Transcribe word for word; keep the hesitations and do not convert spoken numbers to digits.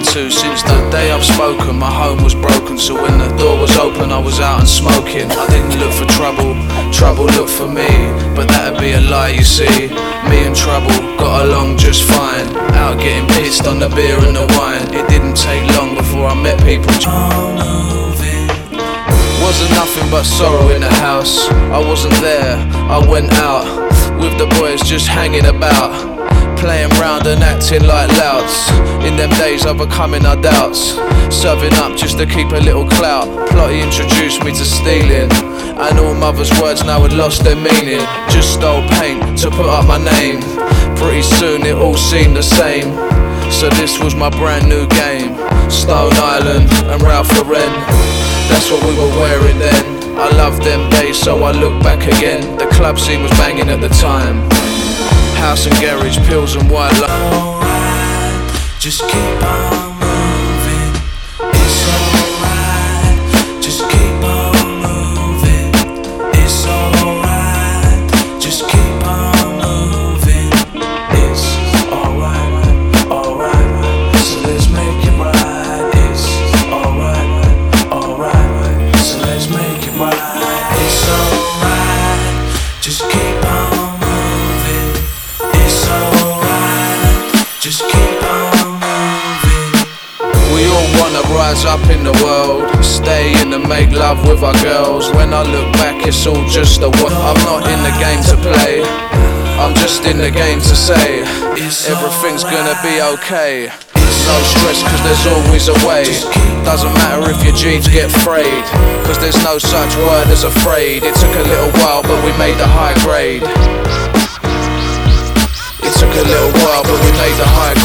to. Since the day I've spoken, my home was broken. So when the door was open, I was out and smoking. I didn't look for trouble, trouble looked for me. But that'd be a lie, you see. Me and trouble got along just fine. Out getting pissed on the beer and the wine. It didn't take long before I met people. Wasn't nothing but sorrow in the house. I wasn't there, I went out with the boys just hanging about, playing round and acting like louts. In them days overcoming our doubts, serving up just to keep a little clout. Plotty introduced me to stealing, and all mother's words now had lost their meaning. Just stole paint to put up my name. Pretty soon it all seemed the same. So this was my brand new game. Stone Island and Ralph Lauren, that's what we were wearing then. I loved them days, so I look back again. The club scene was banging at the time. House and garage, pills and white line. Alright, just keep on moving. It's alright, just keep on moving. It's alright, just keep on moving. It's alright, alright, so let's make it right. It's alright, alright, so let's make it right. It's alright, just keep on. Just keep on moving. We all wanna rise up in the world, stay in and make love with our girls. When I look back, it's all just a what. I'm not in the game to play, I'm just in the game to say everything's gonna be okay. No stress, cause there's always a way. Doesn't matter if your jeans get frayed, cause there's no such word as afraid. It took a little while, but we made the high grade. It took a little while, but we made the high